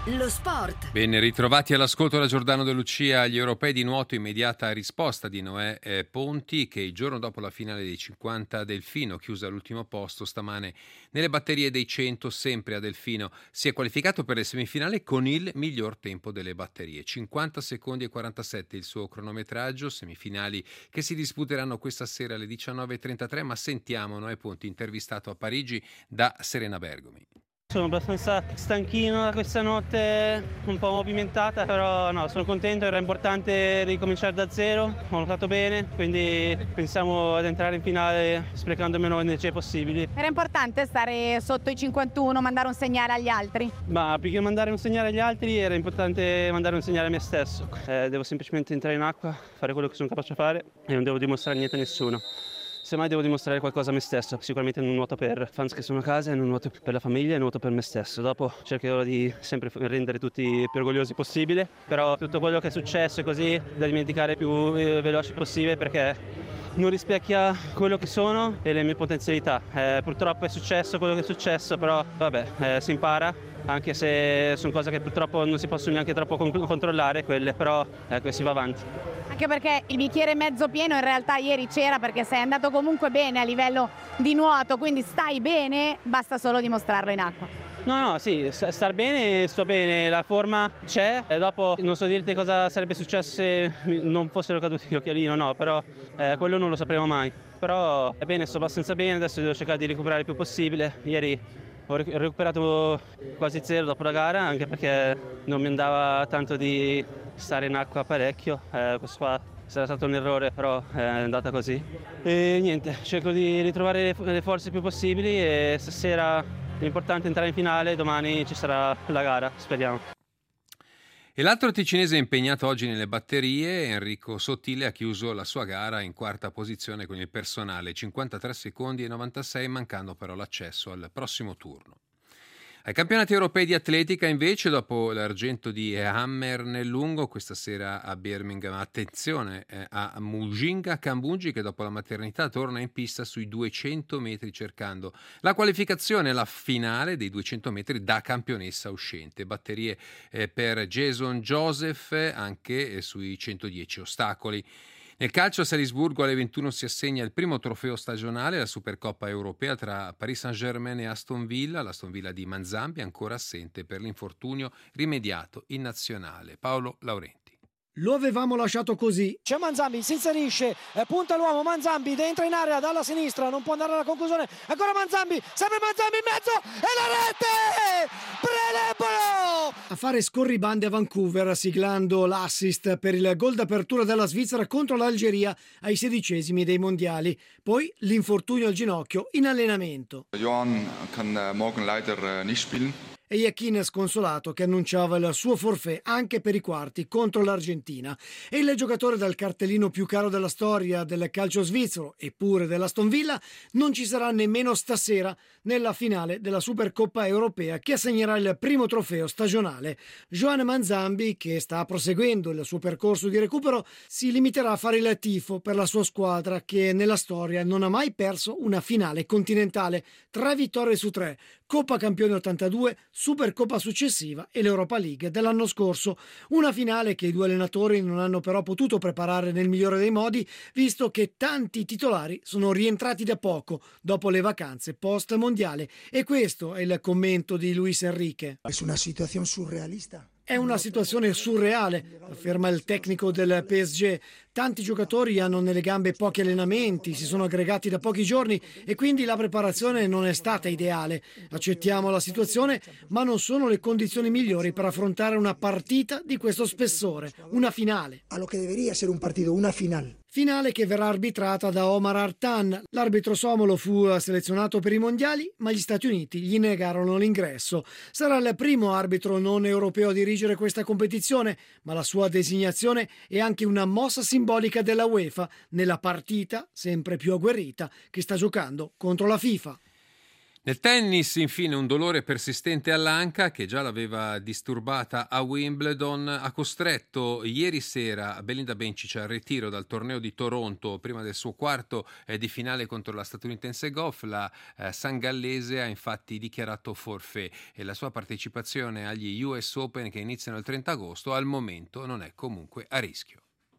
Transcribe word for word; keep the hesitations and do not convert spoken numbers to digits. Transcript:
Lo sport. Bene, ritrovati all'ascolto da Giordano De Lucia. Agli europei di nuoto, immediata risposta di Noè eh, Ponti, che il giorno dopo la finale dei cinquanta Delfino, chiusa all'ultimo posto, stamane nelle batterie dei cento, sempre a Delfino, si è qualificato per le semifinali con il miglior tempo delle batterie. cinquanta secondi e quarantasette il suo cronometraggio, semifinali che si disputeranno questa sera alle diciannove e trentatré, ma sentiamo Noè Ponti intervistato a Parigi da Serena Bergomi. Sono abbastanza stanchino da questa notte, un po' movimentata, però no, sono contento, era importante ricominciare da zero, ho lottato bene, quindi pensiamo ad entrare in finale sprecando meno energie possibili. Era importante stare sotto i cinquantuno, mandare un segnale agli altri? Ma più che mandare un segnale agli altri era importante mandare un segnale a me stesso. Eh, devo semplicemente entrare in acqua, fare quello che sono capace di fare e non devo dimostrare niente a nessuno. Se mai devo dimostrare qualcosa a me stesso, sicuramente non nuoto per fans che sono a casa, non nuoto per la famiglia, nuoto per me stesso. Dopo cercherò di sempre rendere tutti più orgogliosi possibile, però tutto quello che è successo è così da dimenticare più eh, veloce possibile, perché non rispecchia quello che sono e le mie potenzialità. Eh, purtroppo è successo quello che è successo, però vabbè, eh, si impara, anche se sono cose che purtroppo non si possono neanche troppo con- controllare quelle, però ecco, si va avanti. Anche perché il bicchiere mezzo pieno in realtà ieri c'era, perché sei andato comunque bene a livello di nuoto, quindi stai bene, basta solo dimostrarlo in acqua. No, no, sì, star bene, sto bene, la forma c'è, e dopo non so dirti cosa sarebbe successo se non fossero caduti gli occhialini o no, però eh, quello non lo sapremo mai. Però è bene, sto abbastanza bene, adesso devo cercare di recuperare il più possibile. Ieri ho recuperato quasi zero dopo la gara, anche perché non mi andava tanto di stare in acqua parecchio, eh, questo qua sarà stato un errore, però è andata così. E niente, cerco di ritrovare le forze più possibili e stasera l'importante è entrare in finale, domani ci sarà la gara, speriamo. E l'altro ticinese impegnato oggi nelle batterie, Enrico Sottile, ha chiuso la sua gara in quarta posizione con il personale, cinquantatré secondi e novantasei, mancando però l'accesso al prossimo turno. Ai campionati europei di atletica invece, dopo l'argento di Hammer nel lungo, questa sera a Birmingham, attenzione eh, a Mujinga Kambunji, che dopo la maternità torna in pista sui duecento metri cercando la qualificazione alla finale dei duecento metri da campionessa uscente. Batterie eh, per Jason Joseph anche eh, sui centodieci ostacoli. Nel calcio a Salisburgo alle ventuno si assegna il primo trofeo stagionale, la Supercoppa europea tra Paris Saint-Germain e Aston Villa, l'Aston Villa di Manzambi ancora assente per l'infortunio rimediato in nazionale. Paolo Laurenti. Lo avevamo lasciato così. C'è Manzambi, si inserisce, eh, punta l'uomo, Manzambi entra in area dalla sinistra, non può andare alla conclusione, ancora Manzambi, sempre Manzambi in mezzo e la rete! Prelebolo! A fare scorribande a Vancouver, siglando l'assist per il gol d'apertura della Svizzera contro l'Algeria ai sedicesimi dei mondiali. Poi l'infortunio al ginocchio in allenamento. Johan kann morgen leider nicht spielen. E Iachin sconsolato che annunciava il suo forfait anche per i quarti contro l'Argentina. E il giocatore dal cartellino più caro della storia del calcio svizzero e pure dell'Aston Villa non ci sarà nemmeno stasera nella finale della Supercoppa europea che assegnerà il primo trofeo stagionale. Johan Manzambi, che sta proseguendo il suo percorso di recupero, si limiterà a fare il tifo per la sua squadra che nella storia non ha mai perso una finale continentale. Tre vittorie su tre, Coppa Campioni ottantadue, Supercoppa successiva e l'Europa League dell'anno scorso. Una finale che i due allenatori non hanno però potuto preparare nel migliore dei modi, visto che tanti titolari sono rientrati da poco dopo le vacanze post-mondiale. E questo è il commento di Luis Enrique. È una situazione surrealista. È una situazione surreale, afferma il tecnico del P S G. Tanti giocatori hanno nelle gambe pochi allenamenti, si sono aggregati da pochi giorni e quindi la preparazione non è stata ideale. Accettiamo la situazione, ma non sono le condizioni migliori per affrontare una partita di questo spessore, una finale. A lo che deveria essere un partito, una finale. Finale che verrà arbitrata da Omar Artan. L'arbitro somalo fu selezionato per i mondiali, ma gli Stati Uniti gli negarono l'ingresso. Sarà il primo arbitro non europeo a dirigere questa competizione, ma la sua designazione è anche una mossa simbolica della UEFA nella partita sempre più agguerrita che sta giocando contro la FIFA. Nel tennis, infine, un dolore persistente all'anca che già l'aveva disturbata a Wimbledon ha costretto ieri sera Belinda Bencic al ritiro dal torneo di Toronto prima del suo quarto eh, di finale contro la statunitense Goff. La eh, sangallese ha infatti dichiarato forfait e la sua partecipazione agli U S Open che iniziano il trenta agosto al momento non è comunque a rischio.